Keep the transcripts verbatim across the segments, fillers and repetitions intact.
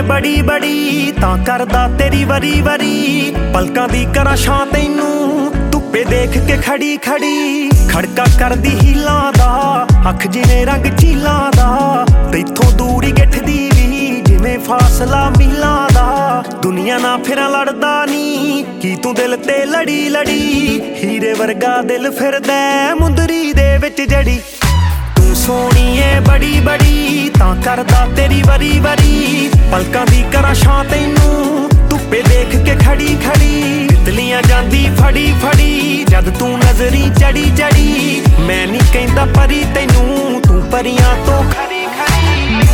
बड़ी बड़ी तां करदा तेरी वरी वरी पलकां दी करां छां तैनूं धुप्पे देख के खड़ी खड़ी खड़का करदी हीलां दा अख जिवें रंग झीलां दा तैथों दूर ही गिठदी वी जिवें फासला मीलां दा दुनिया ना फिरां लड़दा नी की तूं दिल ते लड़ी लड़ी हीरे वर्गा दिल फिरदा मुंदरी दे विच जड़ी तू सोहणी ऐ बड़ी बड़ी तां करदा तेरी वरी वरी पलकां दी करां छां तैनूं धुप्पे देख के खड़ी खड़ी तितलियां जांदी फड़ी फड़ी जद तू नजरी चढ़ी चढ़ी मैं नी कहंदा परी तैनूं तू परियां तो खरी खरी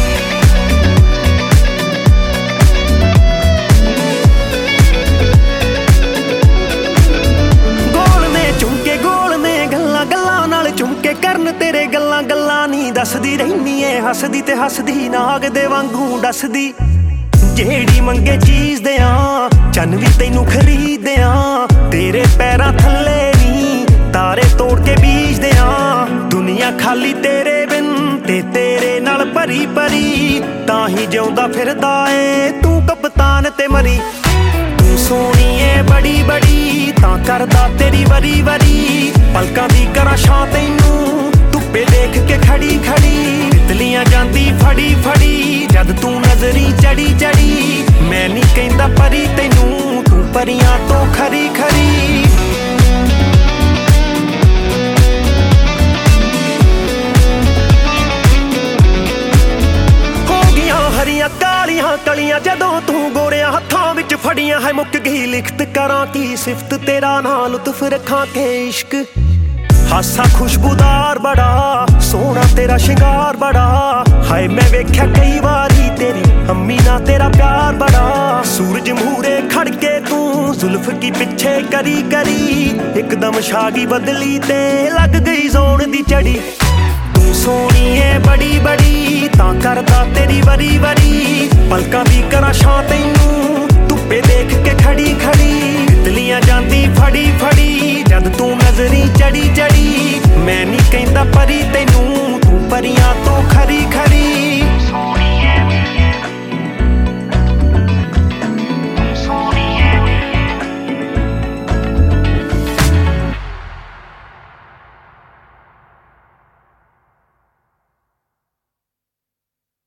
गोल ने चुमके गोल ने गल्लां गल्लां नाल चुमके करन तेरे गल्लां गल्लां नी दसदी रहनी ऐ हसदी ते हसदी नाग दे वांगू दसदी जेड़ी मंगे चीज देआं चन भी तैनू खरीद देआं तेरे पैरां थल्ले नी तारे तोड़ के बीज देआं दुनिया खाली तेरे बिन ते तेरे नाल भरी भरी तां ही जिउंदा फिरदा ए तू कप्तान ते मरी तू सोहणी ऐ बड़ी बड़ी तां करदा तेरी वरी वरी पलकां दी करां छां तैनूं धुप्पे देख के खड़ी खड़ी तितलियां जांदी फड़ी फड़ी जद तू नजरी चढ़ी चढ़ी मैं नी कहंदा परी तैनूं तू परियां तो खरी खरी हो गईयां हरियां कालियां कलियां जदों तू गोरियां हत्थां विच फड़ियां है मुक गई लिखत करां की सिफत तेरा नां लुत्फ रखां के इश्क हासा खुशबूदार बड़ा सोहना तेरा शिंगार बड़ा हाय मैं वेख्या कई बारी तेरी अम्मी ना तेरा प्यार बड़ा सूरज मूरे खड़के तू जुल्फ की पिछे करी करी एकदम शागी बदली ते लग गई जोन दी चढ़ी तू सोहणी ऐ बड़ी बड़ी तां करदा तेरी वरी वरी पलकां दी करां छां तैनूं धुप्पे देख के खड़ी खड़ी तितलियां जांदी फड़ी फड़ी जद तू नजरी चढ़ी चढ़ी मैं नी कहंदा परी तैनूं तू परियां तो